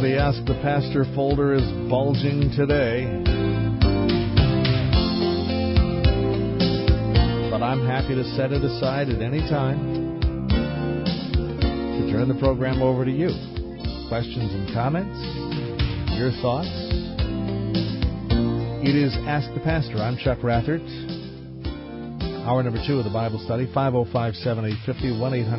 the Ask the Pastor folder is bulging today. But I'm happy to set it aside at any time to turn the program over to you. Questions and comments, your thoughts. It is Ask the Pastor. I'm Chuck Rathert. Hour number 2 of the Bible study, 505-7850,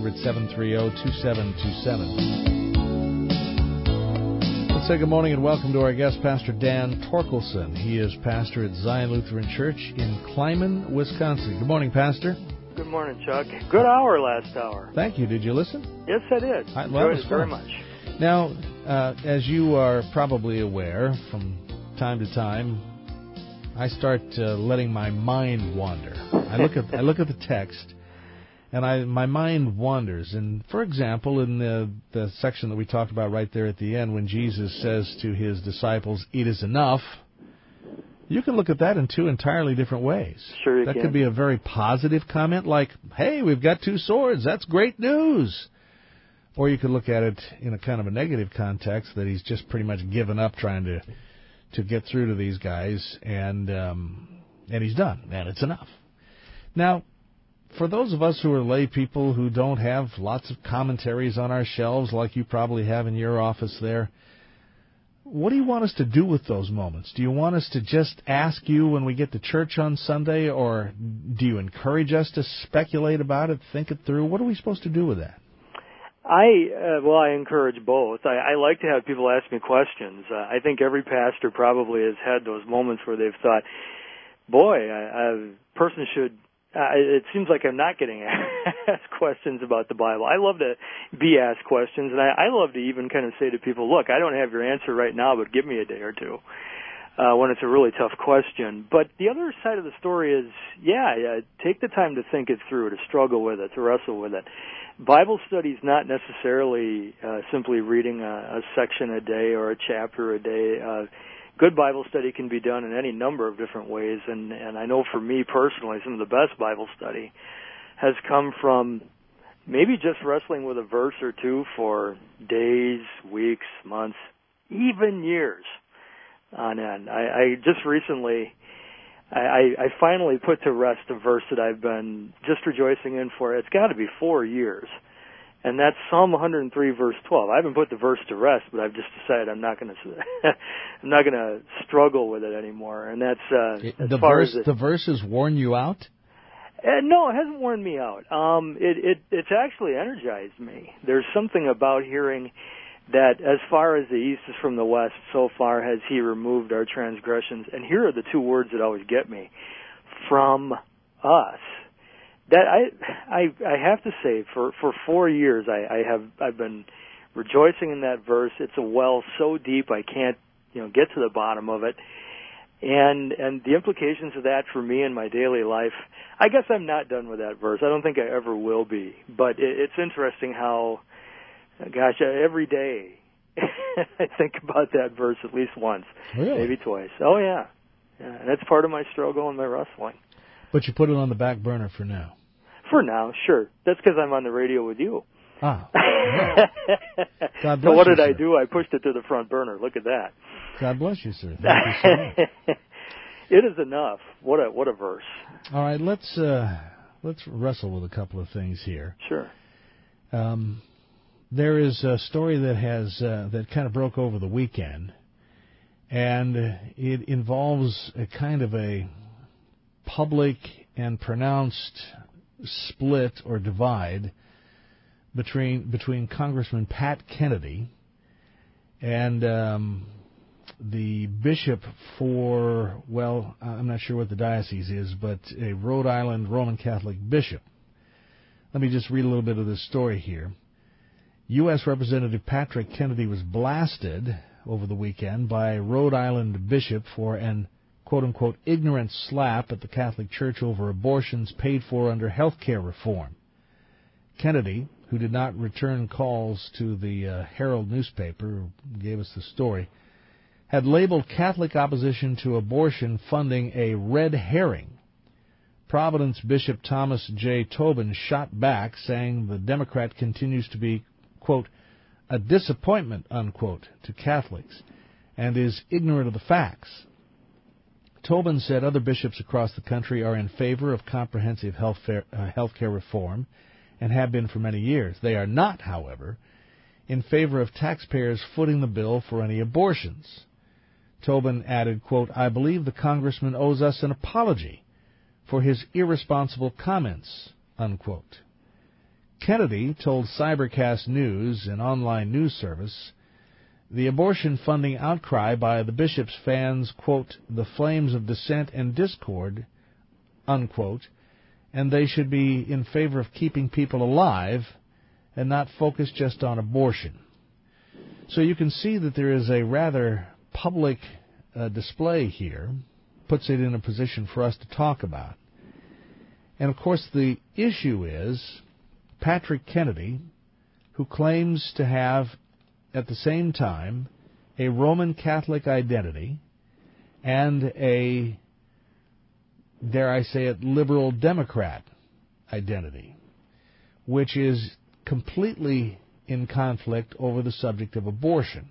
1-800-730-2727. Let's say good morning and welcome to our guest, Pastor Dan Torkelson. He is pastor at Zion Lutheran Church in Kleiman, Wisconsin. Good morning, Pastor. Good morning, Chuck. Good hour last hour. Thank you. Did you listen? Yes, I did. Enjoyed it very much. Now, as you are probably aware, from time to time, I start letting my mind wander. I look at the text, and my mind wanders. And for example, in the section that we talked about right there at the end, when Jesus says to his disciples, "It is enough," you can look at that in two entirely different ways. Sure you can. That can. could be a very positive comment, like, "Hey, we've got 2 swords. That's great news." Or you could look at it in a kind of a negative context, that he's just pretty much given up trying to get through to these guys, and he's done, and it's enough. Now, for those of us who are lay people who don't have lots of commentaries on our shelves like you probably have in your office there, what do you want us to do with those moments? Do you want us to just ask you when we get to church on Sunday, or do you encourage us to speculate about it, think it through? What are we supposed to do with that? I encourage both. I like to have people ask me questions. I think every pastor probably has had those moments where they've thought, boy, a person should, it seems like I'm not getting asked questions about the Bible. I love to be asked questions, and I love to even kind of say to people, look, I don't have your answer right now, but give me a day or two when it's a really tough question. But the other side of the story is, take the time to think it through, to struggle with it, to wrestle with it. Bible study is not necessarily simply reading a section a day or a chapter a day. Good Bible study can be done in any number of different ways, and I know for me personally, some of the best Bible study has come from maybe just wrestling with a verse or two for days, weeks, months, even years on end. I just recently... I finally put to rest a verse that I've been just rejoicing in for, it's got to be 4 years, and that's Psalm 103, verse 12. I haven't put the verse to rest, but I've just decided I'm not going to struggle with it anymore. And that's the verse has worn you out? No, it hasn't worn me out. It's actually energized me. There's something about hearing that as far as the east is from the west, so far has he removed our transgressions. And here are the 2 words that always get me: from us. That I have to say, for 4 years I've been rejoicing in that verse. It's a well so deep I can't get to the bottom of it. And the implications of that for me in my daily life, I guess I'm not done with that verse. I don't think I ever will be. But it's interesting how, gosh, every day I think about that verse at least once, really? Maybe twice. Oh, yeah. And that's part of my struggle and my wrestling. But you put it on the back burner for now. For now, sure. That's because I'm on the radio with you. Ah. Yeah. God bless so what you, did I sir. do? I pushed it to the front burner. Look at that. God bless you, sir. Thank you so much. It is enough. What a verse. All right, let's wrestle with a couple of things here. Sure. There is a story that kind of broke over the weekend, and it involves a kind of a public and pronounced split or divide between Congressman Pat Kennedy and the bishop for, well, I'm not sure what the diocese is, but a Rhode Island Roman Catholic bishop. Let me just read a little bit of this story here. U.S. Representative Patrick Kennedy was blasted over the weekend by a Rhode Island bishop for an quote-unquote ignorant slap at the Catholic Church over abortions paid for under health care reform. Kennedy, who did not return calls to the Herald newspaper, who gave us the story, had labeled Catholic opposition to abortion funding a red herring. Providence Bishop Thomas J. Tobin shot back, saying the Democrat continues to be, quote, a disappointment, unquote, to Catholics and is ignorant of the facts. Tobin said other bishops across the country are in favor of comprehensive health care reform and have been for many years. They are not, however, in favor of taxpayers footing the bill for any abortions. Tobin added, quote, I believe the congressman owes us an apology for his irresponsible comments, unquote. Kennedy told Cybercast News, an online news service, the abortion funding outcry by the bishop's fans, quote, the flames of dissent and discord, unquote, and they should be in favor of keeping people alive and not focus just on abortion. So you can see that there is a rather public display here, puts it in a position for us to talk about. And, of course, the issue is Patrick Kennedy, who claims to have, at the same time, a Roman Catholic identity and a, dare I say it, liberal Democrat identity, which is completely in conflict over the subject of abortion.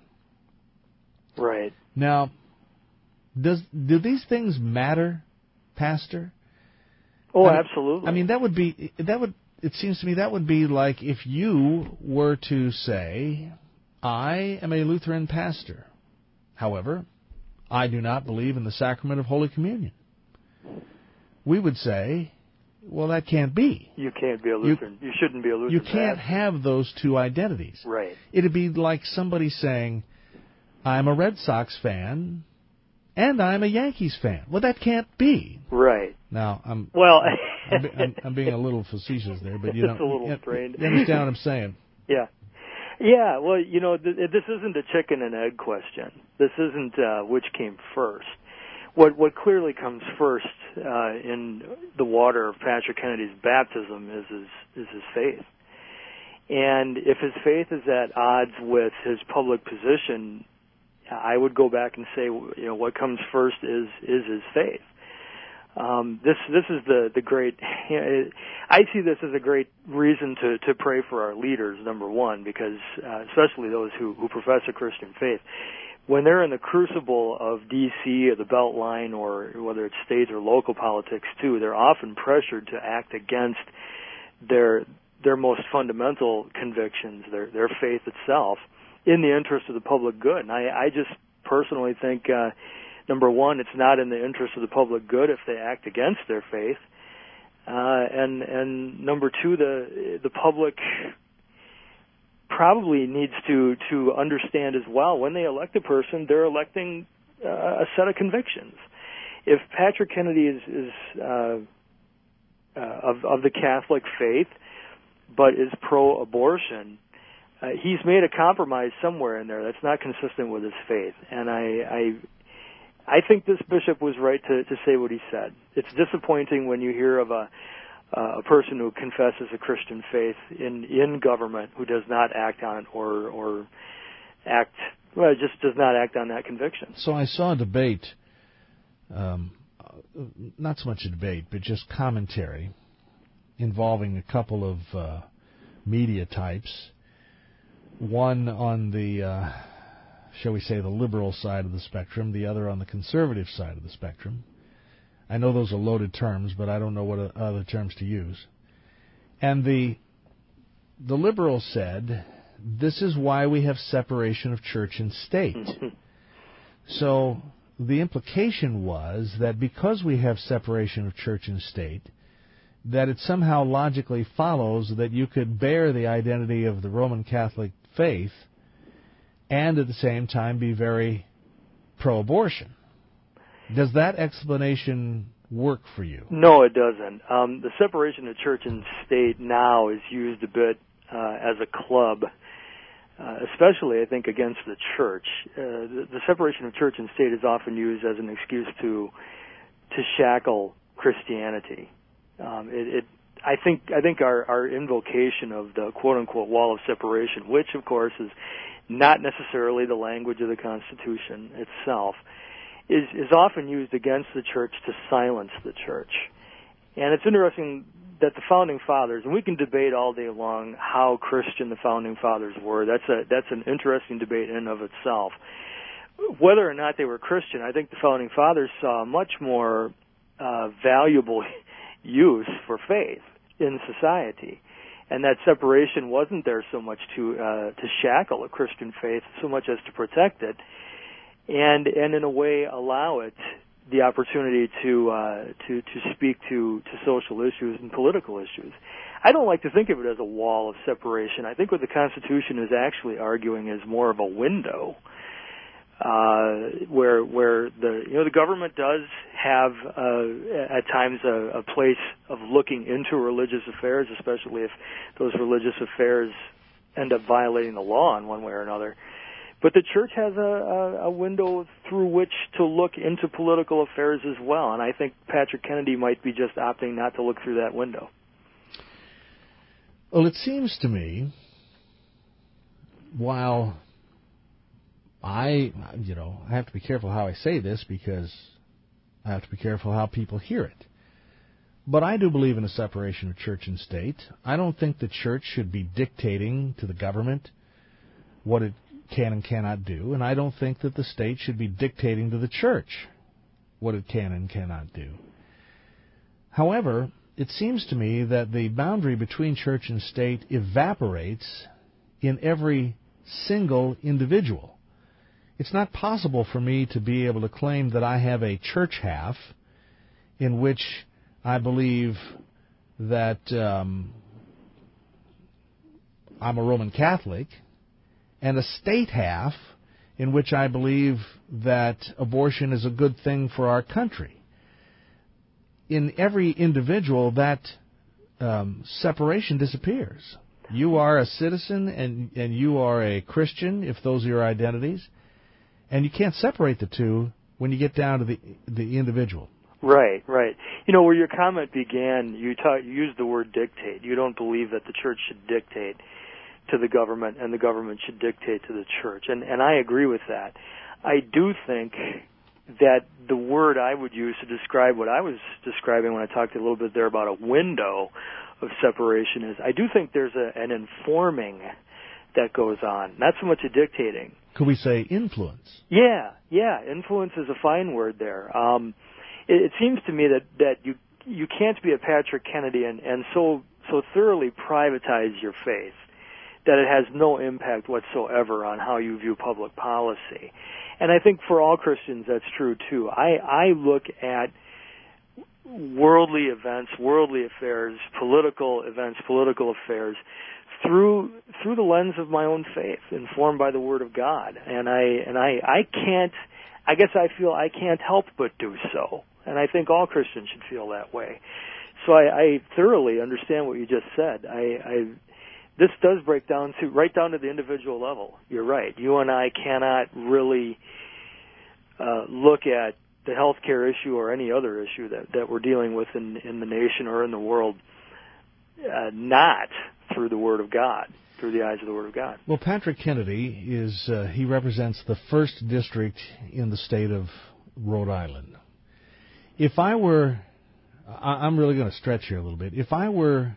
Right. Now, do these things matter, Pastor? Oh, absolutely. I mean, it seems to me that would be like if you were to say, I am a Lutheran pastor. However, I do not believe in the sacrament of Holy Communion. We would say, well, that can't be. You can't be a Lutheran. You shouldn't be a Lutheran. You can't have those two identities. Right. It'd be like somebody saying, I'm a Red Sox fan and I'm a Yankees fan. Well, that can't be. Right. Now, I'm being a little facetious there, but you know, it's a little strained. You understand what I'm saying? Yeah. Yeah, well, you know, this isn't a chicken and egg question. This isn't which came first. What clearly comes first in the water of Patrick Kennedy's baptism is his faith. And if his faith is at odds with his public position, I would go back and say, you know, what comes first is his faith. This is the great. I see this as a great reason to pray for our leaders. Number one, because especially those who profess a Christian faith, when they're in the crucible of D.C. or the Beltline, or whether it's state or local politics too, they're often pressured to act against their most fundamental convictions, their faith itself, in the interest of the public good. And I just personally think. Number one, it's not in the interest of the public good if they act against their faith, and number two, the public probably needs to understand as well, when they elect a person, they're electing a set of convictions. If Patrick Kennedy is of the Catholic faith, but is pro-abortion, he's made a compromise somewhere in there that's not consistent with his faith, and I think this bishop was right to say what he said. It's disappointing when you hear of a person who confesses a Christian faith in government who does not act on it or just does not act on that conviction. So I saw a debate, not so much a debate, but just commentary involving a couple of media types. One on the shall we say, the liberal side of the spectrum, the other on the conservative side of the spectrum. I know those are loaded terms, but I don't know what other terms to use. And the liberal said, this is why we have separation of church and state. So the implication was that because we have separation of church and state, that it somehow logically follows that you could bear the identity of the Roman Catholic faith and at the same time be very pro-abortion. Does that explanation work for you? No, it doesn't. The separation of church and state now is used a bit as a club, especially, I think, against the church. The separation of church and state is often used as an excuse to shackle Christianity. I think our invocation of the quote-unquote wall of separation, which, of course, is not necessarily the language of the Constitution itself, is often used against the church to silence the church. And it's interesting that the founding fathers, and we can debate all day long how Christian the founding fathers were. That's an interesting debate in and of itself. Whether or not they were Christian, I think the founding fathers saw a much more valuable use for faith in society, and that separation wasn't there so much to shackle a Christian faith so much as to protect it, and in a way allow it the opportunity to speak to social issues and political issues. I don't like to think of it as a wall of separation. I think what the Constitution is actually arguing is more of a window, where the government does have at times a place of looking into religious affairs, especially if those religious affairs end up violating the law in one way or another. But the church has a window through which to look into political affairs as well, and I think Patrick Kennedy might be just opting not to look through that window. Well, it seems to me, while I have to be careful how I say this because I have to be careful how people hear it. But I do believe in a separation of church and state. I don't think the church should be dictating to the government what it can and cannot do, and I don't think that the state should be dictating to the church what it can and cannot do. However, it seems to me that the boundary between church and state evaporates in every single individual. It's not possible for me to be able to claim that I have a church half in which I believe that I'm a Roman Catholic, and a state half in which I believe that abortion is a good thing for our country. In every individual, that separation disappears. You are a citizen and you are a Christian, if those are your identities, and you can't separate the two when you get down to the individual. Right. Where your comment began, you used the word dictate. You don't believe that the church should dictate to the government, and the government should dictate to the church. And I agree with that. I do think that the word I would use to describe what I was describing when I talked a little bit there about a window of separation is I do think there's an informing that goes on, not so much a dictating. Could we say influence? Yeah, influence is a fine word there. It seems to me that you can't be a Patrick Kennedy and so thoroughly privatize your faith that it has no impact whatsoever on how you view public policy. And I think for all Christians that's true too. I look at worldly events, worldly affairs, political events, political affairs through the lens of my own faith, informed by the Word of God. And I feel I can't help but do so. And I think all Christians should feel that way. So I thoroughly understand what you just said. This does break down right down to the individual level. You're right. You and I cannot really look at the healthcare issue or any other issue that we're dealing with in the nation or in the world not through the Word of God, through the eyes of the Word of God. Well, Patrick Kennedy he represents the 1st District in the state of Rhode Island. If I were, I'm really going to stretch here a little bit. If I were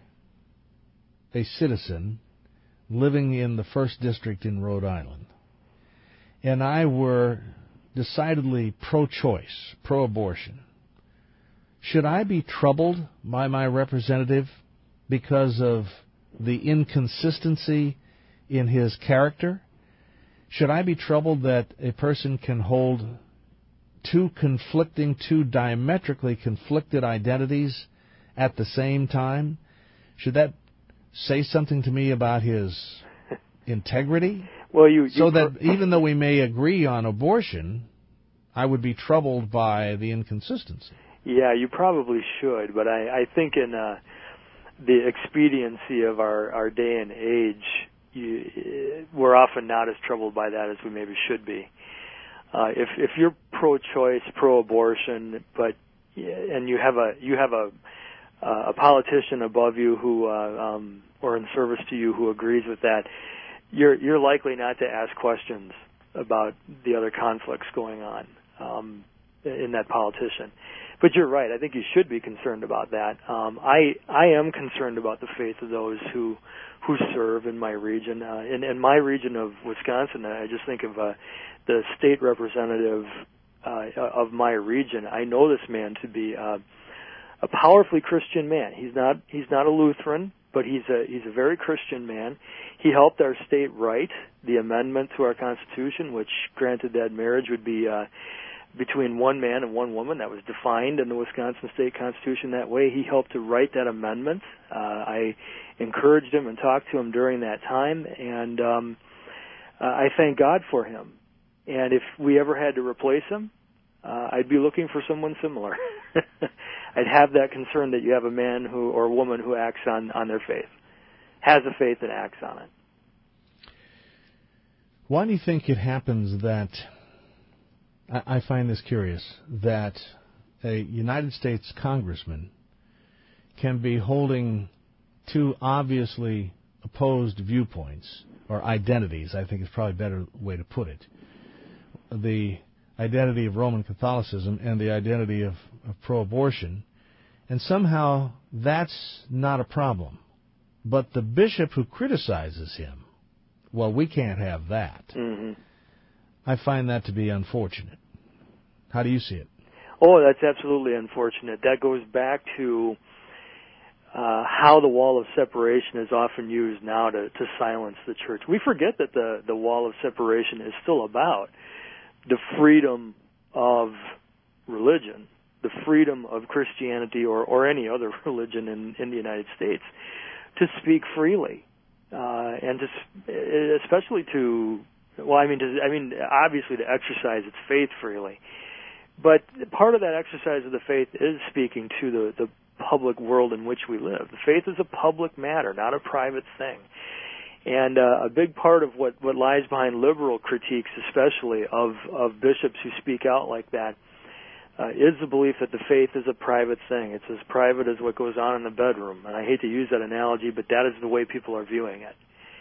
a citizen living in the 1st District in Rhode Island, and I were decidedly pro-choice, pro-abortion, should I be troubled by my representative because of the inconsistency in his character? Should I be troubled that a person can hold two diametrically conflicted identities at the same time? Should that say something to me about his integrity? Well, that even though we may agree on abortion, I would be troubled by the inconsistency. Yeah, you probably should, but I think in the expediency of our day and age, we're often not as troubled by that as we maybe should be. If you're pro-choice, pro-abortion, and you have a politician above you who or in service to you who agrees with that, you're likely not to ask questions about the other conflicts going on in that politician. But you're right. I think you should be concerned about that. I am concerned about the faith of those who serve in my region. In my region of Wisconsin, I just think of the state representative of my region. I know this man to be a powerfully Christian man. He's not a Lutheran, but he's a very Christian man. He helped our state write the amendment to our Constitution, which granted that marriage would be between one man and one woman. That was defined in the Wisconsin State Constitution that way. He helped to write that amendment. I encouraged him and talked to him during that time, and I thank God for him. And if we ever had to replace him, I'd be looking for someone similar. I'd have that concern that you have a man or a woman who acts on their faith, has a faith and acts on it. Why do you think it happens that, I find this curious, that a United States congressman can be holding two obviously opposed viewpoints, or identities, I think is probably a better way to put it. The identity of Roman Catholicism and the identity of pro-abortion, and somehow that's not a problem. But the bishop who criticizes him, well, we can't have that. Mm-hmm. I find that to be unfortunate. How do you see it? Oh, that's absolutely unfortunate. That goes back to how the wall of separation is often used now to silence the church. We forget that the wall of separation is still about the freedom of religion, the freedom of Christianity or any other religion in the United States to speak freely, and especially obviously to exercise its faith freely. But part of that exercise of the faith is speaking to the public world in which we live. The faith is a public matter, not a private thing. And a big part of what lies behind liberal critiques, especially of bishops who speak out like that, is the belief that the faith is a private thing. It's as private as what goes on in the bedroom. And I hate to use that analogy, but that is the way people are viewing it.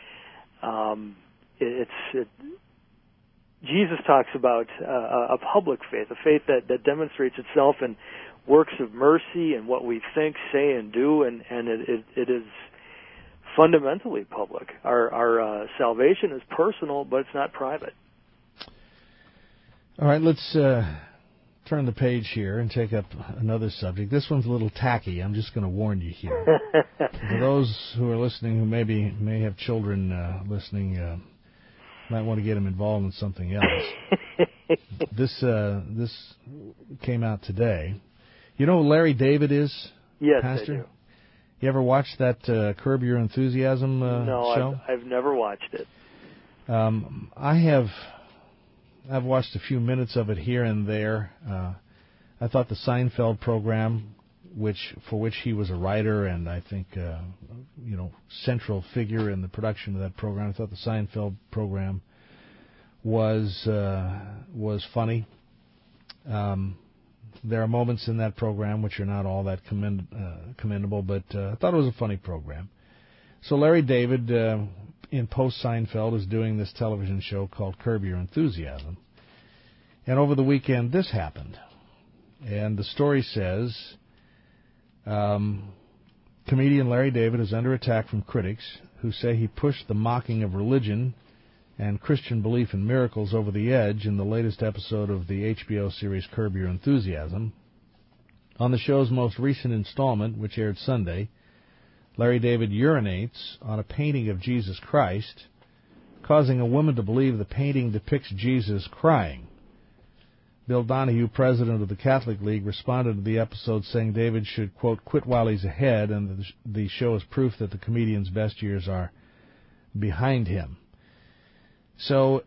Jesus talks about a public faith, a faith that demonstrates itself in works of mercy and what we think, say, and do, and it is fundamentally public. Our salvation is personal, but it's not private. All right, let's turn the page here and take up another subject. This one's a little tacky. I'm just going to warn you here. For those who are listening who may have children listening, might want to get them involved in something else. This came out today. You know who Larry David is? Yes, Pastor? I do. You ever watched that Curb Your Enthusiasm show? No, I've never watched it. I have. I've watched a few minutes of it here and there. I thought the Seinfeld program, for which he was a writer and I think central figure in the production of that program, I thought the Seinfeld program was funny. There are moments in that program which are not all that commendable, but I thought it was a funny program. So Larry David, in post-Seinfeld, is doing this television show called Curb Your Enthusiasm. And over the weekend, this happened. And the story says, comedian Larry David is under attack from critics who say he pushed the mocking of religion and Christian belief in miracles over the edge in the latest episode of the HBO series Curb Your Enthusiasm. On the show's most recent installment, which aired Sunday, Larry David urinates on a painting of Jesus Christ, causing a woman to believe the painting depicts Jesus crying. Bill Donahue, president of the Catholic League, responded to the episode saying David should, quote, quit while he's ahead, and the show is proof that the comedian's best years are behind him. So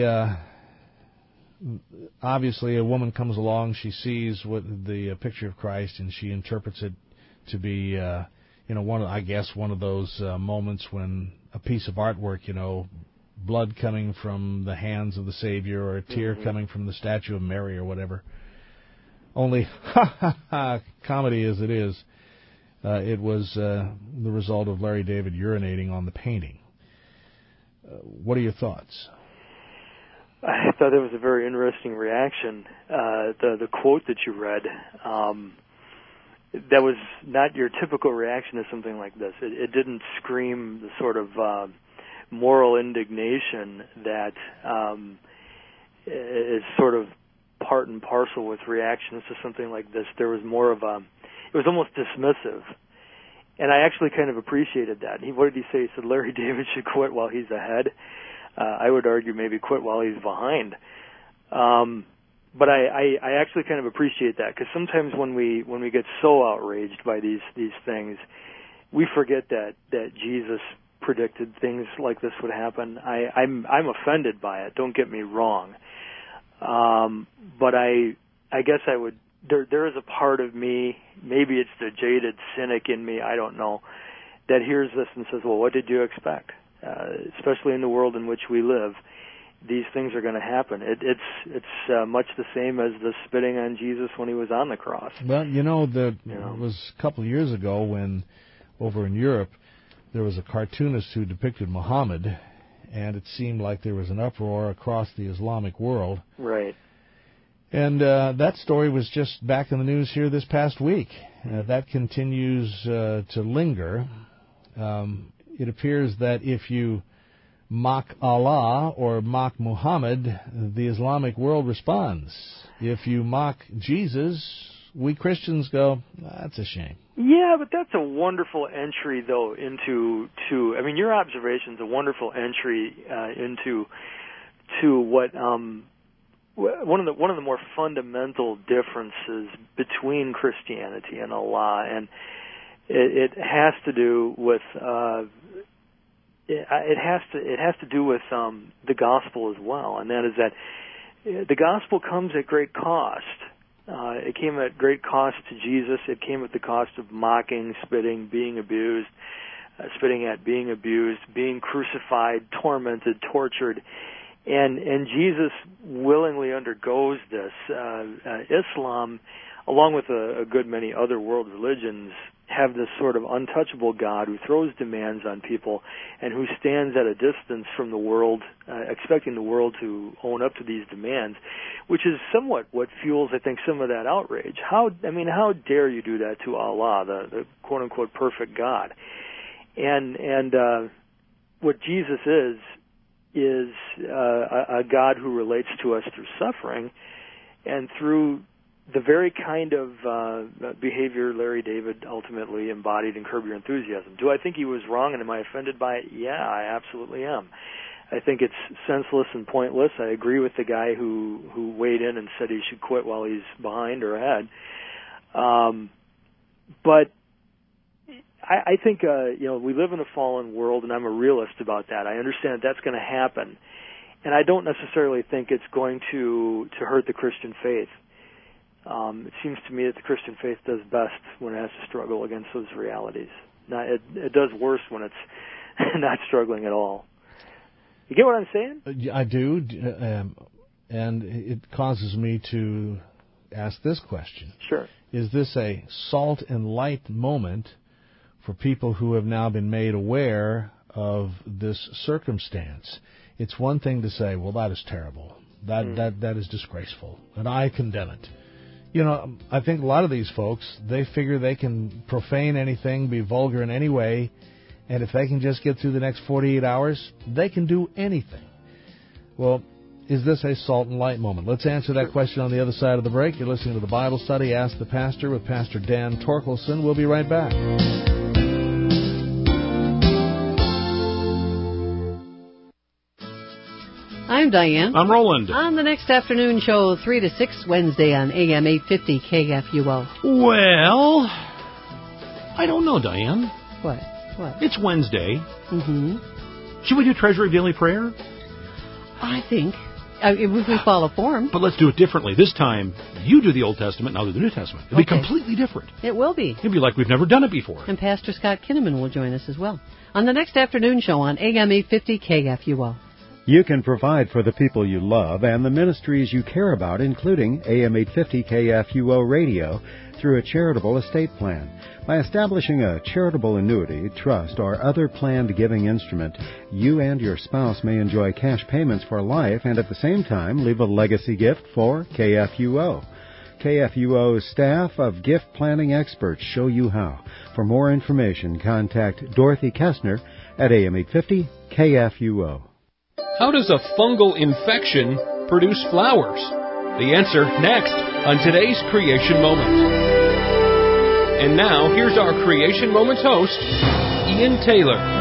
obviously a woman comes along, she sees the picture of Christ, and she interprets it to be one of those moments when a piece of artwork, blood coming from the hands of the Savior or a tear coming from the statue of Mary or whatever. Only, comedy as it is, it was the result of Larry David urinating on the painting. What are your thoughts? I thought that was a very interesting reaction. The quote that you read, that was not your typical reaction to something like this. It didn't scream the sort of moral indignation that is sort of part and parcel with reactions to something like this. There was more of it was almost dismissive. And I actually kind of appreciated that. What did he say? He said Larry David should quit while he's ahead. I would argue maybe quit while he's behind. But I actually kind of appreciate that, because sometimes when we get so outraged by these things, we forget that Jesus predicted things like this would happen. I'm offended by it. Don't get me wrong. But I guess I would. There is a part of me, maybe it's the jaded cynic in me, I don't know, that hears this and says, well, what did you expect? Especially in the world in which we live, these things are going to happen. It's much the same as the spitting on Jesus when he was on the cross. Well, it was a couple of years ago when, over in Europe, there was a cartoonist who depicted Muhammad, and it seemed like there was an uproar across the Islamic world. Right. And that story was just back in the news here this past week. That continues to linger. It appears that if you mock Allah or mock Muhammad, the Islamic world responds. If you mock Jesus, we Christians go, that's a shame. Yeah, but that's a wonderful entry, though, into your observation's a wonderful entry into what one of the more fundamental differences between Christianity and Allah, and it has to do with it has to do with the gospel as well, and that is that the gospel comes at great cost. It came at great cost to Jesus. It came at the cost of mocking, spitting, being abused, spitting at, being abused, being crucified, tormented, tortured. And Jesus willingly undergoes this. Islam, along with a good many other world religions, have this sort of untouchable God who throws demands on people and who stands at a distance from the world, expecting the world to own up to these demands, which is somewhat what fuels, I think, some of that outrage. How dare you do that to Allah, the quote-unquote perfect God? And what Jesus is a God who relates to us through suffering and through the very kind of behavior Larry David ultimately embodied in Curb Your Enthusiasm. Do I think he was wrong, and am I offended by it? Yeah, I absolutely am. I think it's senseless and pointless. I agree with the guy who weighed in and said he should quit while he's behind or ahead. But I think we live in a fallen world, and I'm a realist about that. I understand that's going to happen, and I don't necessarily think it's going to hurt the Christian faith. It seems to me that the Christian faith does best when it has to struggle against those realities. It does worse when it's not struggling at all. You get what I'm saying? I do, and it causes me to ask this question. Sure. Is this a salt and light moment for people who have now been made aware of this circumstance? It's one thing to say, well, that is terrible. That is disgraceful, and I condemn it. I think a lot of these folks, they figure they can profane anything, be vulgar in any way, and if they can just get through the next 48 hours, they can do anything. Well, is this a salt and light moment? Let's answer that question on the other side of the break. You're listening to the Bible Study, Ask the Pastor, with Pastor Dan Torkelson. We'll be right back. I'm Diane. I'm Roland. On the next afternoon show, 3 to 6, Wednesday on AM 850 KFUO. Well, I don't know, Diane. What? It's Wednesday. Mm-hmm. Should we do Treasury of Daily Prayer? I think. If we follow form. But let's do it differently. This time, you do the Old Testament, and I'll do the New Testament. It'll be completely different. It will be. It'll be like we've never done it before. And Pastor Scott Kinnaman will join us as well on the next afternoon show on AM 850 KFUO. You can provide for the people you love and the ministries you care about, including AM 850 KFUO Radio, through a charitable estate plan. By establishing a charitable annuity, trust, or other planned giving instrument, you and your spouse may enjoy cash payments for life and at the same time leave a legacy gift for KFUO. KFUO's staff of gift planning experts show you how. For more information, contact Dorothy Kessner at AM 850 KFUO. How does a fungal infection produce flowers? The answer next on today's Creation Moment. And now, here's our Creation Moments host, Ian Taylor.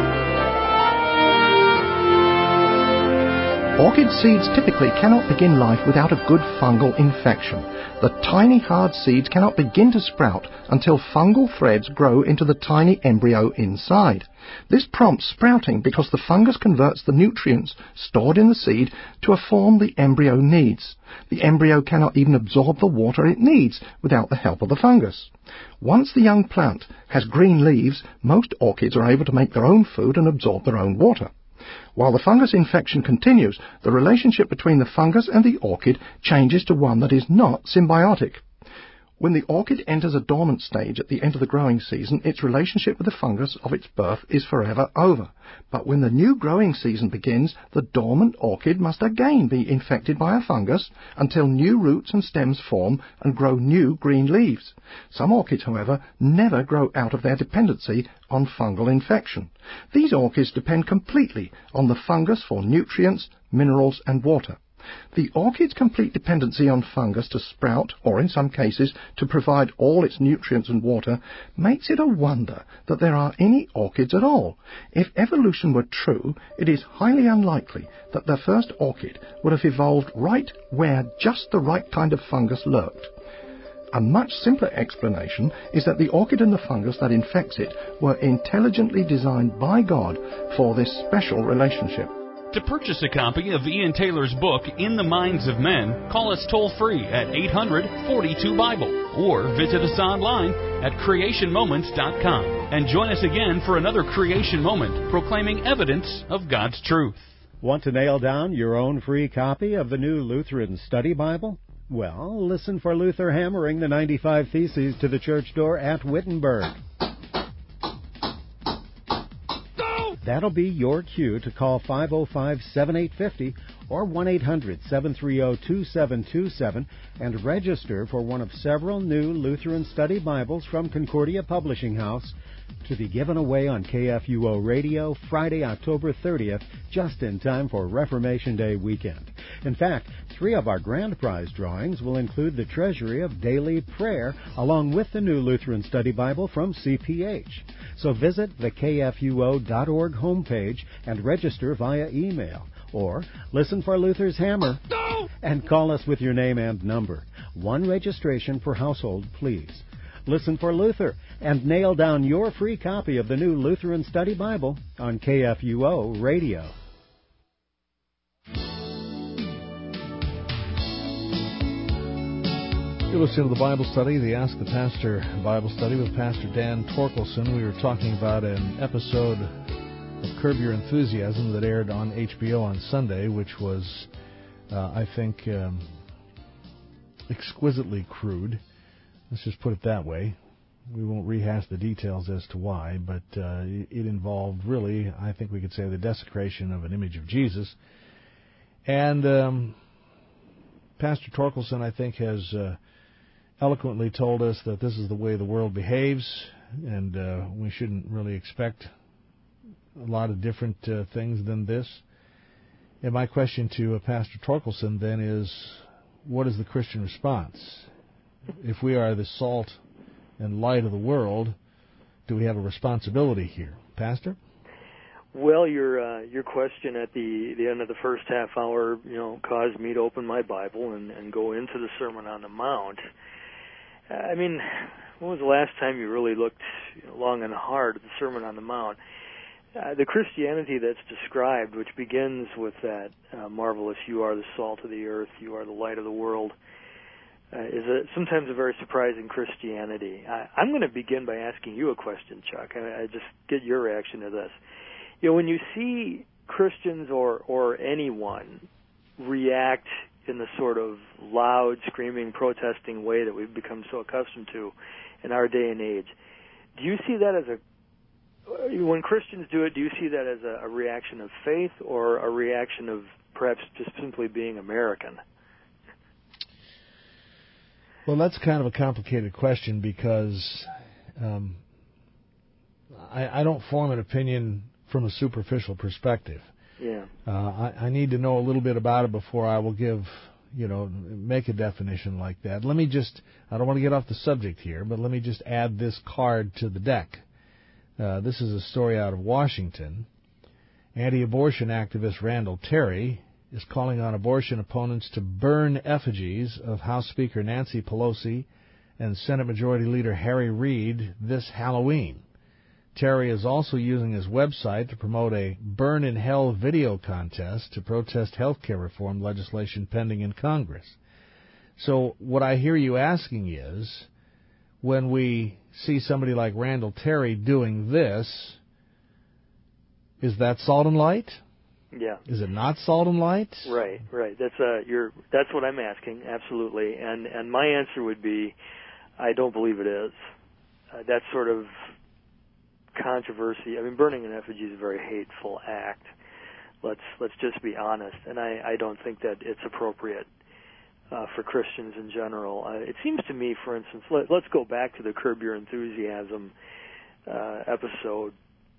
Orchid seeds typically cannot begin life without a good fungal infection. The tiny hard seeds cannot begin to sprout until fungal threads grow into the tiny embryo inside. This prompts sprouting because the fungus converts the nutrients stored in the seed to a form the embryo needs. The embryo cannot even absorb the water it needs without the help of the fungus. Once the young plant has green leaves, most orchids are able to make their own food and absorb their own water. While the fungus infection continues, the relationship between the fungus and the orchid changes to one that is not symbiotic. When the orchid enters a dormant stage at the end of the growing season, its relationship with the fungus of its birth is forever over. But when the new growing season begins, the dormant orchid must again be infected by a fungus until new roots and stems form and grow new green leaves. Some orchids, however, never grow out of their dependency on fungal infection. These orchids depend completely on the fungus for nutrients, minerals, and water. The orchid's complete dependency on fungus to sprout, or in some cases to provide all its nutrients and water, makes it a wonder that there are any orchids at all. If evolution were true, it is highly unlikely that the first orchid would have evolved right where just the right kind of fungus lurked. A much simpler explanation is that the orchid and the fungus that infects it were intelligently designed by God for this special relationship. To purchase a copy of Ian Taylor's book, In the Minds of Men, call us toll-free at 800-42-BIBLE or visit us online at creationmoments.com and join us again for another Creation Moment proclaiming evidence of God's truth. Want to nail down your own free copy of the New Lutheran Study Bible? Well, listen for Luther hammering the 95 Theses to the church door at Wittenberg. That'll be your cue to call 505-7850 or 1-800-730-2727 and register for one of several new Lutheran Study Bibles from Concordia Publishing House to be given away on KFUO Radio Friday, October 30th, just in time for Reformation Day weekend. In fact, 3 of our grand prize drawings will include the Treasury of Daily Prayer along with the new Lutheran Study Bible from CPH. So visit the KFUO.org homepage and register via email. Or listen for Luther's Hammer and call us with your name and number. 1 registration per household, please. Listen for Luther and nail down your free copy of the new Lutheran Study Bible on KFUO Radio. You're listening to the Bible study, the Ask the Pastor Bible study with Pastor Dan Torkelson. We were talking about an episode of Curb Your Enthusiasm that aired on HBO on Sunday, which was, I think, exquisitely crude. Let's just put it that way. We won't rehash the details as to why, but it involved really, I think we could say, the desecration of an image of Jesus. And Pastor Torkelson, I think, has eloquently told us that this is the way the world behaves, and we shouldn't really expect a lot of different things than this. And my question to Pastor Torkelson then is, what is the Christian response? If we are the salt and light of the world, do we have a responsibility here? Pastor? Well, your question at the end of the first half hour, caused me to open my Bible and go into the Sermon on the Mount. I mean, when was the last time you really looked long and hard at the Sermon on the Mount? The Christianity that's described, which begins with that marvelous, you are the salt of the earth, you are the light of the world, is sometimes a very surprising Christianity. I'm going to begin by asking you a question, Chuck. I just get your reaction to this. When you see Christians or anyone react in the sort of loud, screaming, protesting way that we've become so accustomed to in our day and age. Do you see that as when Christians do it, do you see that as a reaction of faith or a reaction of perhaps just simply being American? Well, that's kind of a complicated question because I don't form an opinion from a superficial perspective. Yeah. I need to know a little bit about it before I will make a definition like that. Let me just, I don't want to get off the subject here, but let me just add this card to the deck. This is a story out of Washington. Anti-abortion activist Randall Terry is calling on abortion opponents to burn effigies of House Speaker Nancy Pelosi and Senate Majority Leader Harry Reid this Halloween. Terry is also using his website to promote a Burn in Hell video contest to protest health care reform legislation pending in Congress. So what I hear you asking is, when we see somebody like Randall Terry doing this, is that salt and light? Yeah. Is it not salt and light? Right. That's what I'm asking, absolutely. And my answer would be, I don't believe it is. That sort of controversy. I mean, burning an effigy is a very hateful act. Let's just be honest. And I don't think that it's appropriate for Christians in general. It seems to me, for instance, let's go back to the Curb Your Enthusiasm episode.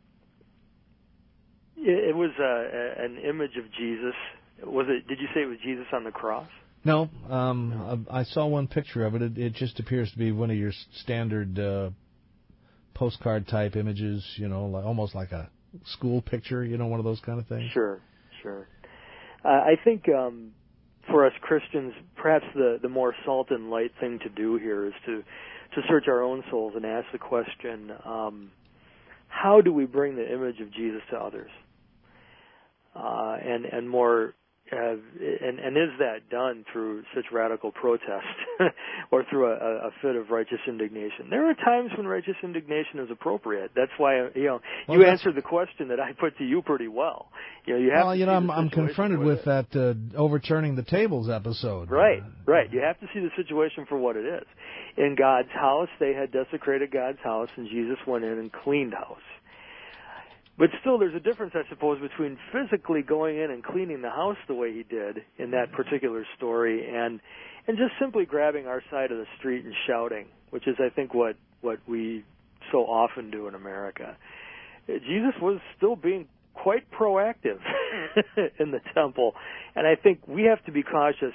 It was an image of Jesus. Was it? Did you say it was Jesus on the cross? No. I saw one picture of it. It just appears to be one of your standard postcard type images. Almost like a school picture. One of those kind of things. Sure. I think for us Christians, perhaps the more salt and light thing to do here is to search our own souls and ask the question: how do we bring the image of Jesus to others? And more, and is that done through such radical protest or through a fit of righteous indignation? There are times when righteous indignation is appropriate. That's why you answered the question that I put to you pretty well. I'm confronted with that overturning the tables episode. Right. You have to see the situation for what it is. In God's house, they had desecrated God's house, and Jesus went in and cleaned house. But still, there's a difference, I suppose, between physically going in and cleaning the house the way he did in that particular story and just simply grabbing our side of the street and shouting, which is, I think, what we so often do in America. Jesus was still being quite proactive in the temple, and I think we have to be cautious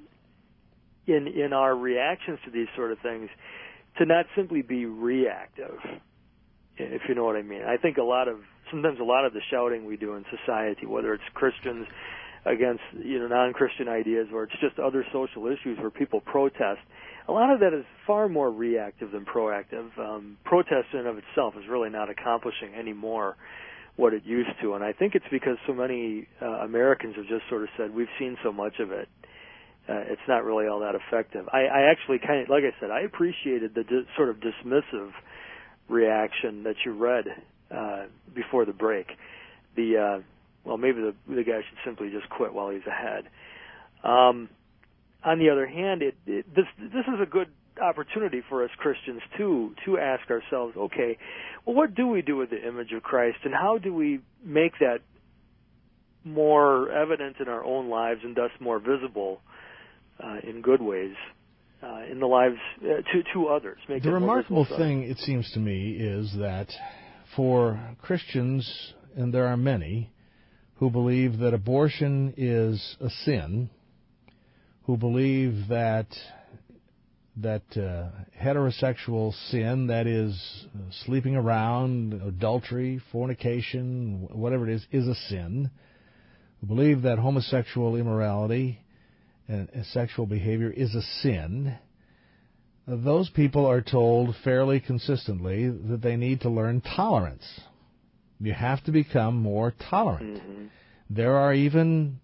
in our reactions to these sort of things to not simply be reactive, if you know what I mean. I think sometimes a lot of the shouting we do in society, whether it's Christians against non-Christian ideas or it's just other social issues where people protest, a lot of that is far more reactive than proactive. Protest in and of itself is really not accomplishing anymore what it used to, and I think it's because so many Americans have just sort of said, we've seen so much of it. It's not really all that effective. I actually like I said, I appreciated the sort of dismissive reaction that you read before the break. Maybe the guy should simply just quit while he's ahead. On the other hand, this is a good opportunity for us Christians to ask ourselves, okay, well, what do we do with the image of Christ, and how do we make that more evident in our own lives and thus more visible in good ways in the lives to others? The remarkable thing, it seems to me, is that for Christians, and there are many, who believe that abortion is a sin, who believe that heterosexual sin, that is sleeping around, adultery, fornication, whatever it is a sin, who believe that homosexual immorality and sexual behavior is a sin, those people are told fairly consistently that they need to learn tolerance. You have to become more tolerant. Mm-hmm. There are even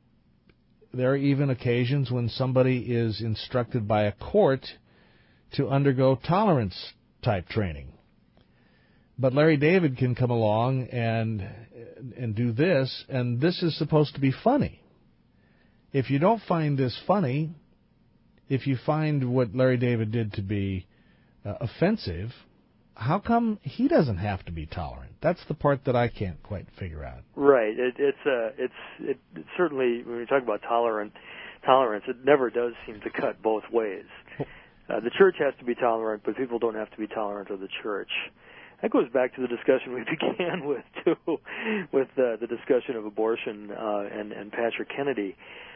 occasions when somebody is instructed by a court to undergo tolerance-type training. But Larry David can come along and do this, and this is supposed to be funny. if you don't find this funny, if you find what Larry David did to be offensive, how come he doesn't have to be tolerant? That's the part that I can't quite figure out. Right. It's certainly, when we talk about tolerance, it never does seem to cut both ways. The church has to be tolerant, but people don't have to be tolerant of the church. That goes back to the discussion we began with, too, with the discussion of abortion and Patrick Kennedy.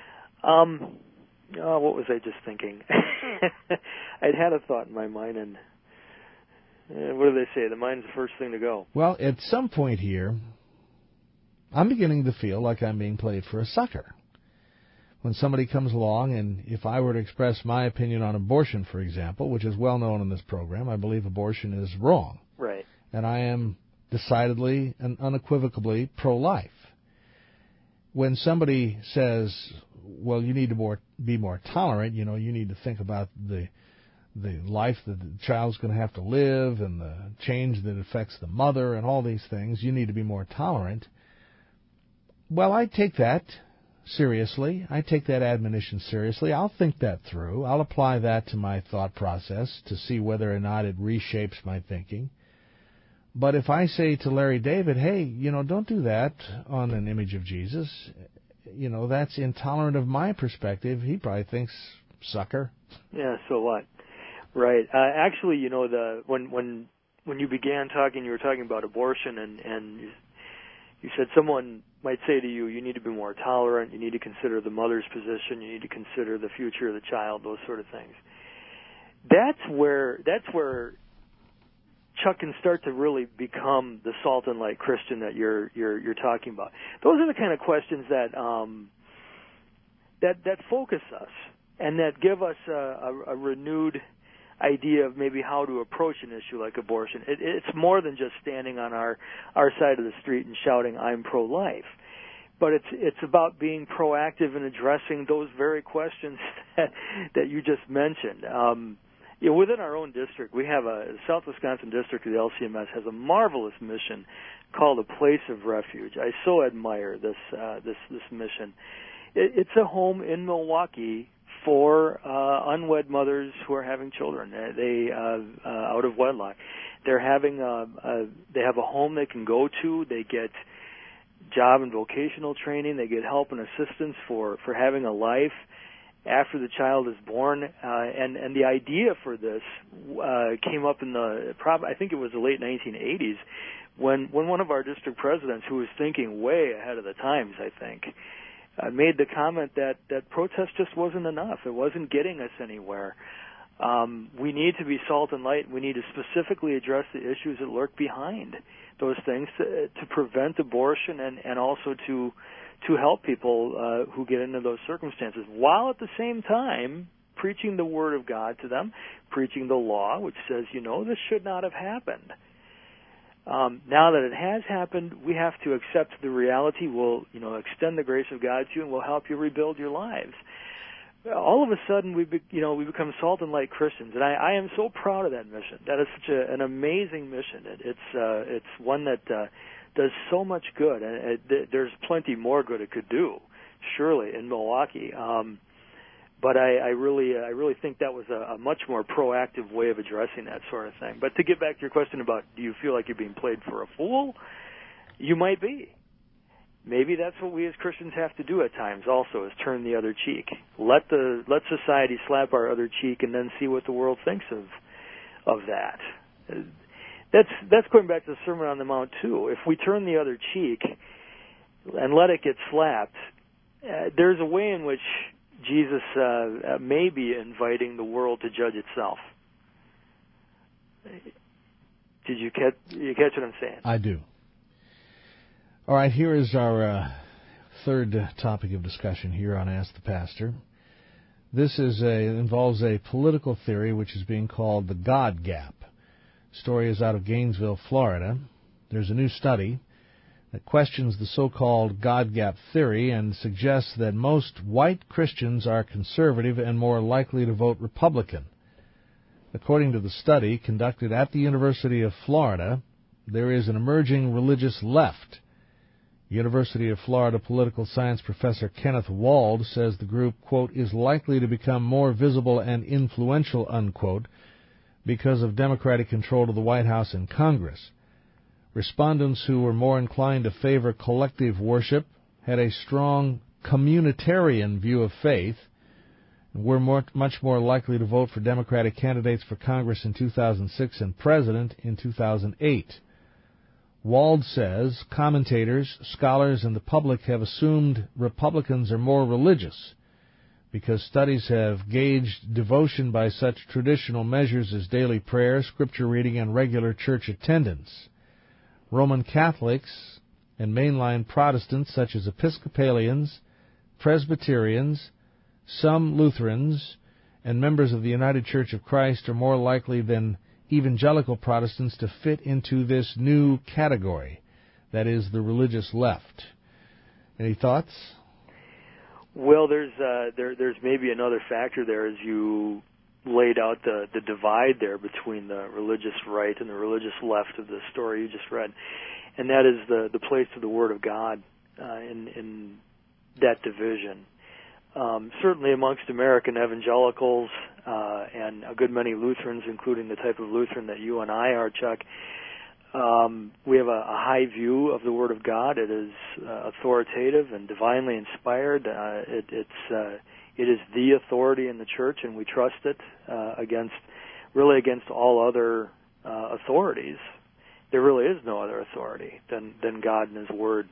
What was I just thinking? I'd had a thought in my mind, and what do they say? The mind's the first thing to go. Well, at some point here, I'm beginning to feel like I'm being played for a sucker. When somebody comes along, and if I were to express my opinion on abortion, for example, which is well known in this program, I believe abortion is wrong. Right. And I am decidedly and unequivocally pro-life. When somebody says, well, you need to be more tolerant, you need to think about the life that the child's going to have to live and the change that affects the mother and all these things, you need to be more tolerant. Well, I take that seriously. I take that admonition seriously. I'll think that through. I'll apply that to my thought process to see whether or not it reshapes my thinking. But if I say to Larry David, hey, don't do that on an image of Jesus, that's intolerant of my perspective, he probably thinks, sucker. Yeah, so what? Right. Actually, when you began talking, you were talking about abortion, and you said someone might say to you, you need to be more tolerant, you need to consider the mother's position, you need to consider the future of the child, those sort of things. That's where Chuck can start to really become the salt and light Christian that you're talking about. Those are the kind of questions that focus us and that give us a renewed idea of maybe how to approach an issue like abortion. It's more than just standing on our side of the street and shouting, I'm pro-life. But it's about being proactive in addressing those very questions that you just mentioned. Within our own district, we have a South Wisconsin district of the LCMS has a marvelous mission called a Place of Refuge. I so admire this mission. It's a home in Milwaukee for unwed mothers who are having children. They out of wedlock. They're having they have a home they can go to. They get job and vocational training. They get help and assistance for having a life after the child is born. And the idea for this came up in I think it was the late 1980s when one of our district presidents, who was thinking way ahead of the times, I think, made the comment that protest just wasn't enough. It wasn't getting us anywhere. We need to be salt and light. We need to specifically address the issues that lurk behind those things to prevent abortion and also to help people who get into those circumstances, while at the same time preaching the Word of God to them, preaching the law, which says, this should not have happened. Now that it has happened, we have to accept the reality. We'll, extend the grace of God to you, and we'll help you rebuild your lives. All of a sudden, we become salt and light Christians, and I am so proud of that mission. That is such an amazing mission. It's one that does so much good, and there's plenty more good it could do, surely, in Milwaukee. But I really think that was a much more proactive way of addressing that sort of thing. But to get back to your question about, do you feel like you're being played for a fool? You might be. Maybe that's what we as Christians have to do at times also, is turn the other cheek. Let society slap our other cheek and then see what the world thinks of that. That's going back to the Sermon on the Mount, too. If we turn the other cheek and let it get slapped, there's a way in which Jesus may be inviting the world to judge itself. Did you catch what I'm saying? I do. All right, here is our third topic of discussion here on Ask the Pastor. This involves a political theory which is being called the God Gap. The story is out of Gainesville, Florida. There's a new study that questions the so-called God Gap theory and suggests that most white Christians are conservative and more likely to vote Republican. According to the study conducted at the University of Florida, there is an emerging religious left. University of Florida political science professor Kenneth Wald says the group, quote, is likely to become more visible and influential, unquote, because of Democratic control of the White House and Congress. Respondents who were more inclined to favor collective worship had a strong communitarian view of faith and were much more likely to vote for Democratic candidates for Congress in 2006 and President in 2008. Wald says commentators, scholars, and the public have assumed Republicans are more religious because studies have gauged devotion by such traditional measures as daily prayer, scripture reading, and regular church attendance. Roman Catholics and mainline Protestants, such as Episcopalians, Presbyterians, some Lutherans, and members of the United Church of Christ are more likely than evangelical Protestants to fit into this new category, that is, the religious left. Any thoughts? Well, there's maybe another factor there, as you laid out the divide there between the religious right and the religious left of the story you just read, and that is the place of the Word of God in that division. Certainly amongst American evangelicals and a good many Lutherans, including the type of Lutheran that you and I are, Chuck, we have a high view of the Word of God. It is authoritative and divinely inspired. It is the authority in the church, and we trust it against all other authorities. There really is no other authority than God and His Word.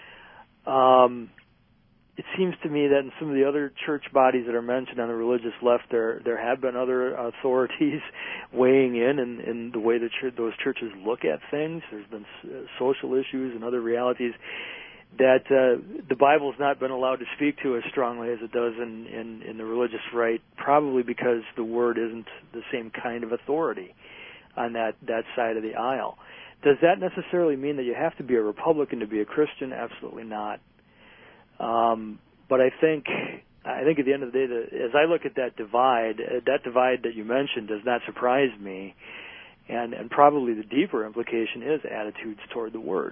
It seems to me that in some of the other church bodies that are mentioned on the religious left, there have been other authorities weighing in the way that those churches look at things. There's been social issues and other realities that the Bible's not been allowed to speak to as strongly as it does in the religious right, probably because the Word isn't the same kind of authority on that side of the aisle. Does that necessarily mean that you have to be a Republican to be a Christian? Absolutely not. But I think at the end of the day, as I look at that divide that you mentioned does not surprise me, and probably the deeper implication is attitudes toward the Word.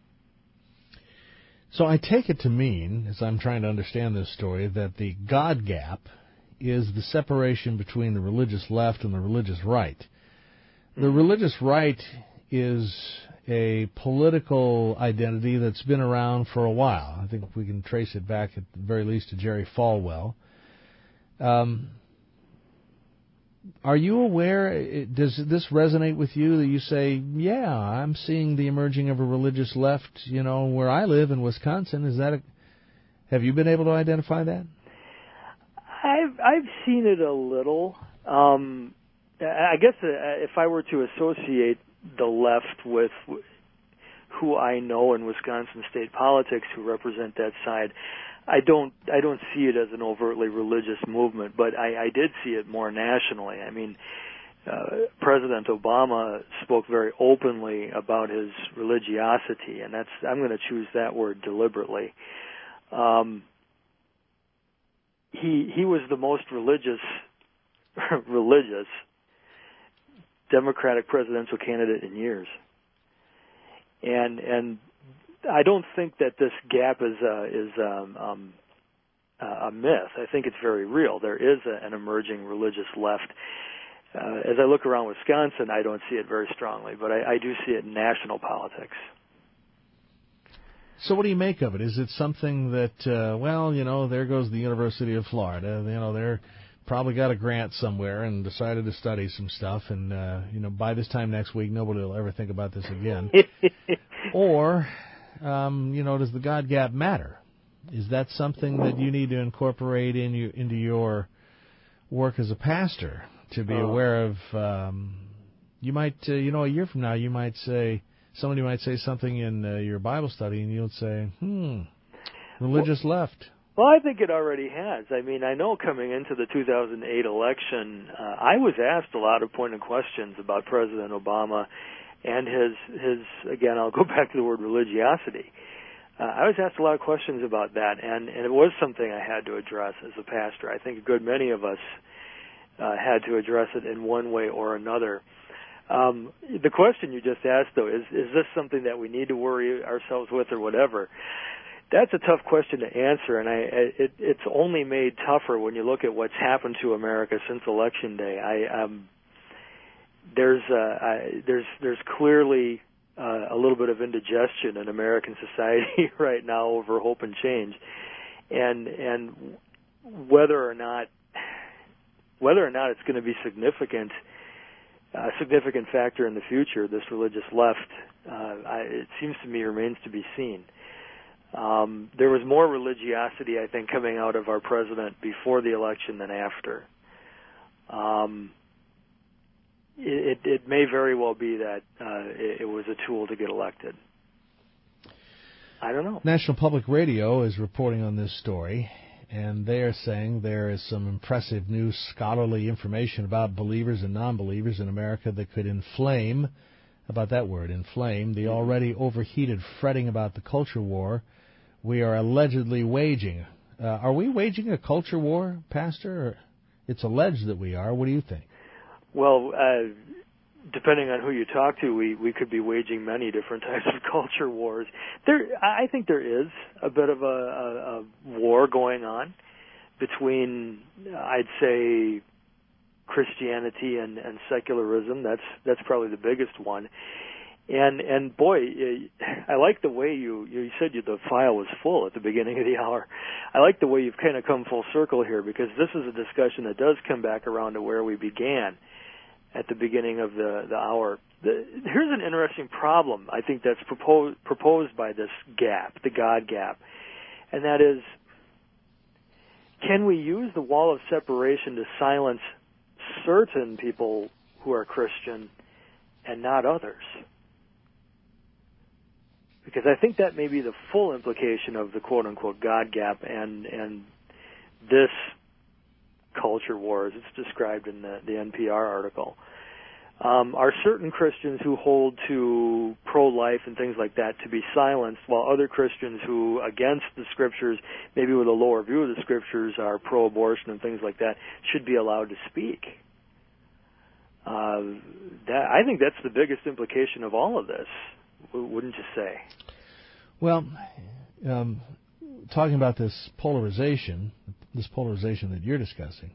So I take it to mean, as I'm trying to understand this story, that the God gap is the separation between the religious left and the religious right. The religious right is a political identity that's been around for a while. I think we can trace it back at the very least to Jerry Falwell. Are you aware, does this resonate with you that you say, yeah, I'm seeing the emerging of a religious left, where I live in Wisconsin? Have you been able to identify that? I've seen it a little. I guess if I were to associate the left with who I know in Wisconsin state politics who represent that side, I don't see it as an overtly religious movement, but I did see it more nationally. I mean, President Obama spoke very openly about his religiosity, and I'm going to choose that word deliberately. He was the most religious Democratic presidential candidate in years, and I don't think that this gap is a myth. I think it's very real. There is an emerging religious left. As I look around Wisconsin, I don't see it very strongly, but I do see it in national politics. So what do you make of it? Is it something that, there goes the University of Florida. They're probably got a grant somewhere and decided to study some stuff, and by this time next week, nobody will ever think about this again. Or, does the God gap matter? Is that something that you need to incorporate into your work as a pastor to be aware of? You might, a year from now, somebody might say something in your Bible study, and you'll say, religious left. Well, I think it already has. I mean, I know coming into the 2008 election, I was asked a lot of pointed questions about President Obama and his again, I'll go back to the word religiosity. I was asked a lot of questions about that, and it was something I had to address as a pastor. I think a good many of us had to address it in one way or another. The question you just asked, though, is this something that we need to worry ourselves with or whatever? That's a tough question to answer, and it's only made tougher when you look at what's happened to America since Election Day. There's clearly a little bit of indigestion in American society right now over hope and change, and whether or not it's going to be significant. A significant factor in the future, this religious left, it seems to me remains to be seen. There was more religiosity, I think, coming out of our president before the election than after. It may very well be that it was a tool to get elected. I don't know. National Public Radio is reporting on this story, and they are saying there is some impressive new scholarly information about believers and non-believers in America that could inflame, about that word, inflame, the already overheated fretting about the culture war we are allegedly waging. Are we waging a culture war, Pastor? Or it's alleged that we are. What do you think? Well, depending on who you talk to, we could be waging many different types of culture wars. I think there is a bit of a war going on between, I'd say, Christianity and secularism. That's probably the biggest one. And boy, I like the way you said the file was full at the beginning of the hour. I like the way you've kind of come full circle here, because this is a discussion that does come back around to where we began at the beginning of the hour. Here's an interesting problem, I think, that's proposed by this gap, the God gap, and that is, can we use the wall of separation to silence certain people who are Christian and not others? Because I think that may be the full implication of the quote-unquote God gap and this culture war, as it's described in the NPR article. Are certain Christians who hold to pro-life and things like that to be silenced, while other Christians who, against the Scriptures, maybe with a lower view of the Scriptures, are pro-abortion and things like that, should be allowed to speak? I think that's the biggest implication of all of this, wouldn't you say? Well, talking about this polarization that you're discussing,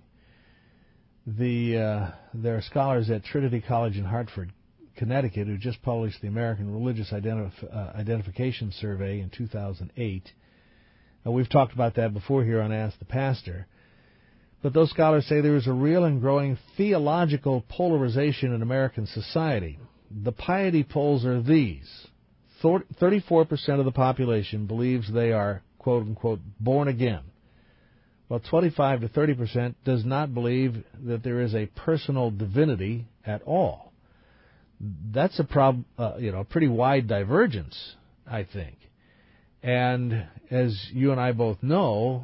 there are scholars at Trinity College in Hartford, Connecticut, who just published the American Religious Identification Survey in 2008. We've talked about that before here on Ask the Pastor. But those scholars say there is a real and growing theological polarization in American society. The piety polls are these. 34% of the population believes they are, quote-unquote, born again, while 25 to 30% does not believe that there is a personal divinity at all. That's a pretty wide divergence, I think. And as you and I both know,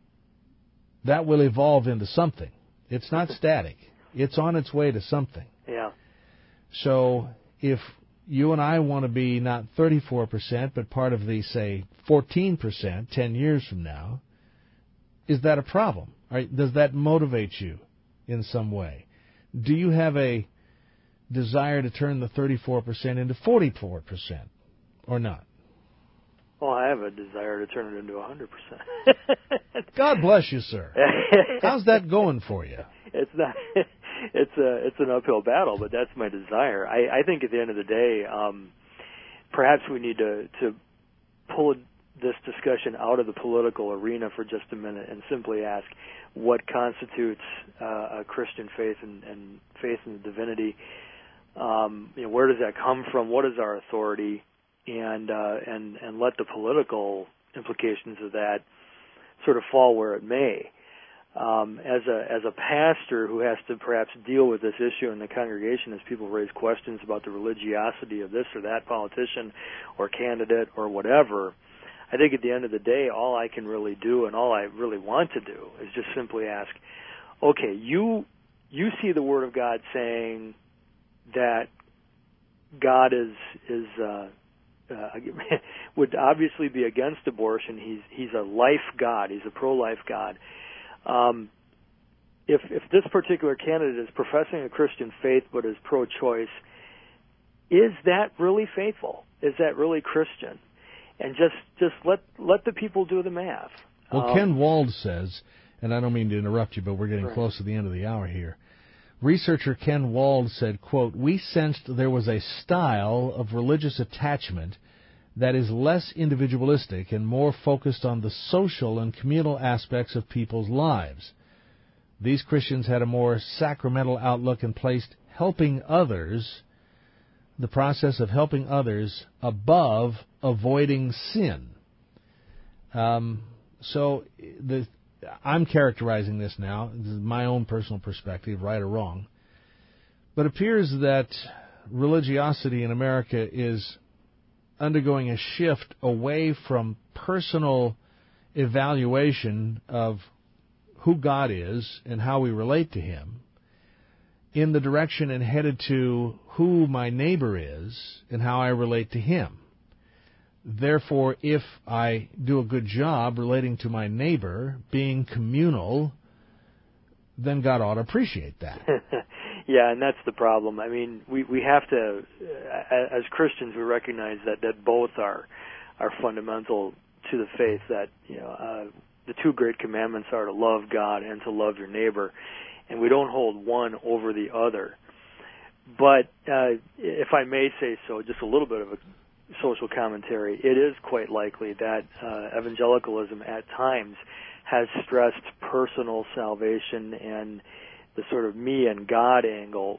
that will evolve into something. It's not static. It's on its way to something. Yeah. So if you and I want to be not 34%, but part of the, say, 14% 10 years from now, is that a problem? Does that motivate you in some way? Do you have a desire to turn the 34% into 44% or not? Well, I have a desire to turn it into 100%. God bless you, sir. How's that going for you? It's not. It's an uphill battle, but that's my desire. I think at the end of the day, perhaps we need to pull this discussion out of the political arena for just a minute and simply ask what constitutes a Christian faith and faith in the divinity. Where does that come from? What is our authority? And let the political implications of that sort of fall where it may. As a pastor who has to perhaps deal with this issue in the congregation as people raise questions about the religiosity of this or that politician or candidate or whatever, I think at the end of the day, all I can really do and all I really want to do is just simply ask, okay, you see the Word of God saying that God would obviously be against abortion. He's a life God. He's a pro-life God. If this particular candidate is professing a Christian faith but is pro-choice, is that really faithful? Is that really Christian? And just let the people do the math. Well, Ken Wald says, and I don't mean to interrupt you, but we're getting close to the end of the hour here. Researcher Ken Wald said, quote, "We sensed there was a style of religious attachment that is less individualistic and more focused on the social and communal aspects of people's lives. These Christians had a more sacramental outlook and placed helping others, the process of helping others, above avoiding sin." So I'm characterizing this now. This is my own personal perspective, right or wrong. But it appears that religiosity in America is undergoing a shift away from personal evaluation of who God is and how we relate to Him, in the direction and headed to who my neighbor is and how I relate to him. Therefore, if I do a good job relating to my neighbor, being communal, then God ought to appreciate that. Yeah, and that's the problem. I mean, we have to, as Christians, we recognize that both are fundamental to the faith. That the two great commandments are to love God and to love your neighbor, and we don't hold one over the other. But if I may say so, just a little bit of a social commentary, it is quite likely that evangelicalism at times has stressed personal salvation and the sort of me and God angle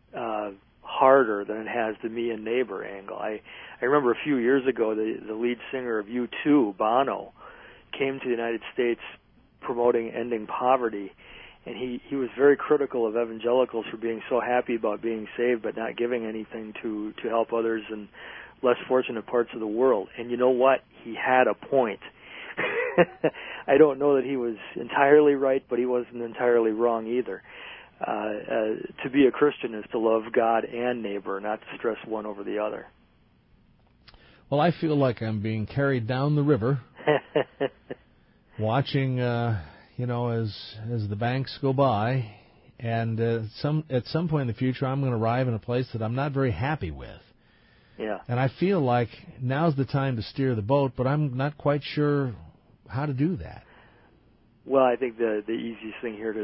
harder than it has the me and neighbor angle. I remember a few years ago the lead singer of U2, Bono, came to the United States promoting ending poverty, and he was very critical of evangelicals for being so happy about being saved but not giving anything to help others in less fortunate parts of the world. And you know what? He had a point. I don't know that he was entirely right, but he wasn't entirely wrong either. To be a Christian is to love God and neighbor, not to stress one over the other. Well, I feel like I'm being carried down the river, watching, as the banks go by, and at some point in the future, I'm going to arrive in a place that I'm not very happy with. Yeah. And I feel like now's the time to steer the boat, but I'm not quite sure how to do that. Well, I think the easiest thing here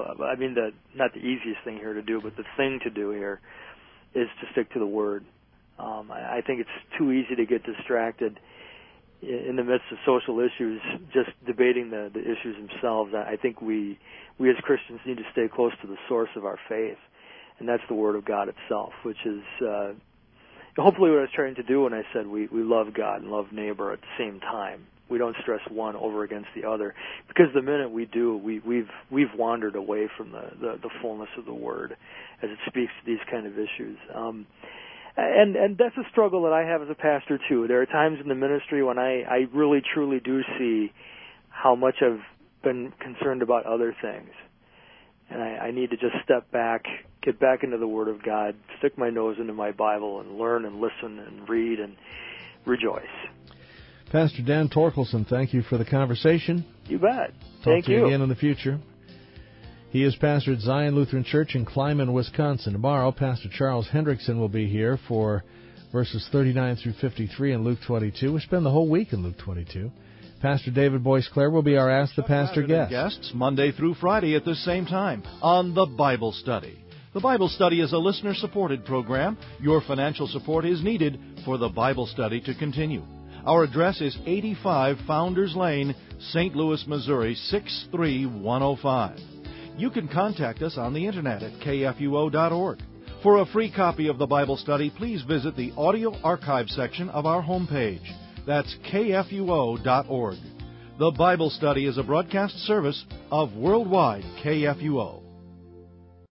not the easiest thing here to do, but the thing to do here is to stick to the Word. I think it's too easy to get distracted in the midst of social issues, just debating the issues themselves. I think we as Christians need to stay close to the source of our faith, and that's the Word of God itself, which is hopefully what I was trying to do when I said we love God and love neighbor at the same time. We don't stress one over against the other, because the minute we do, we've wandered away from the fullness of the Word as it speaks to these kind of issues. And that's a struggle that I have as a pastor too. There are times in the ministry when I really truly do see how much I've been concerned about other things, and I need to just step back, get back into the Word of God, stick my nose into my Bible, and learn and listen and read and rejoice. Pastor Dan Torkelson, thank you for the conversation. You bet. Talk to you again in the future. He is pastor at Zion Lutheran Church in Kleiman, Wisconsin. Tomorrow, Pastor Charles Hendrickson will be here for verses 39 through 53 in Luke 22. We spend the whole week in Luke 22. Pastor David Boyce Clare will be our Ask the Pastor guest. Guests Monday through Friday at the same time on The Bible Study. The Bible Study is a listener-supported program. Your financial support is needed for the Bible Study to continue. Our address is 85 Founders Lane, St. Louis, Missouri, 63105. You can contact us on the internet at kfuo.org. For a free copy of the Bible Study, please visit the audio archive section of our homepage. That's kfuo.org. The Bible Study is a broadcast service of Worldwide KFUO.